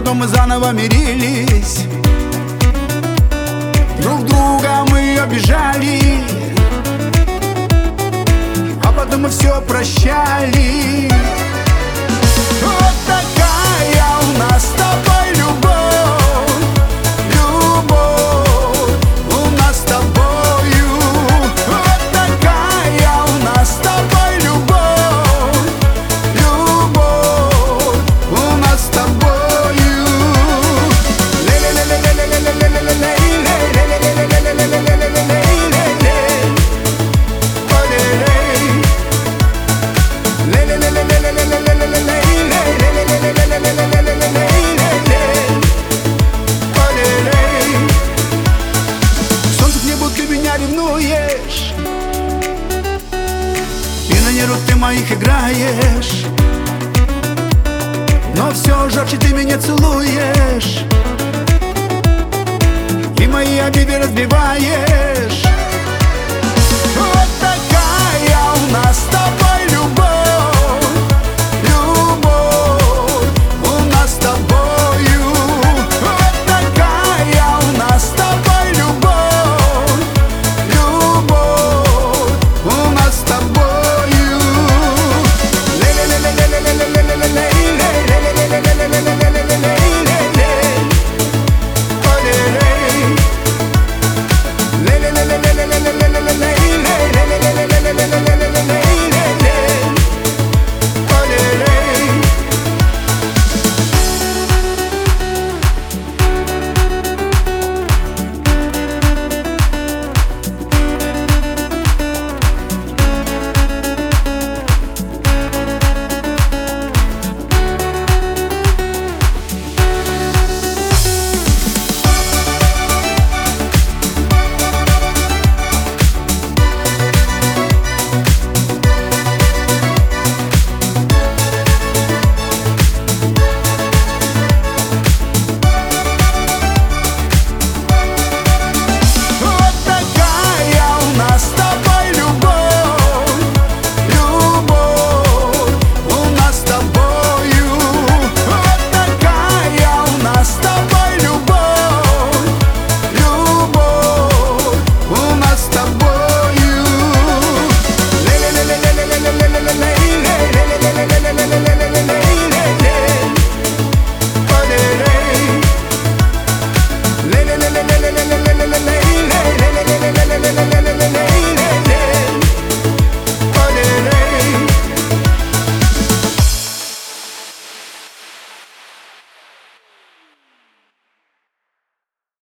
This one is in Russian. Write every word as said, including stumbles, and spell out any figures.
потом мы заново мирились. Друг друга мы обижали, а потом мы все прощали. Вот такая у нас с тобой любовь, любовь у нас с тобою. Вот такая у нас с тобой любовь, любовь у нас с тобою. Солнце к небу ты меня ревнуешь, и на нервах ты моих играешь, но все жарче ты меня целуешь и мои обиды разбиваешь.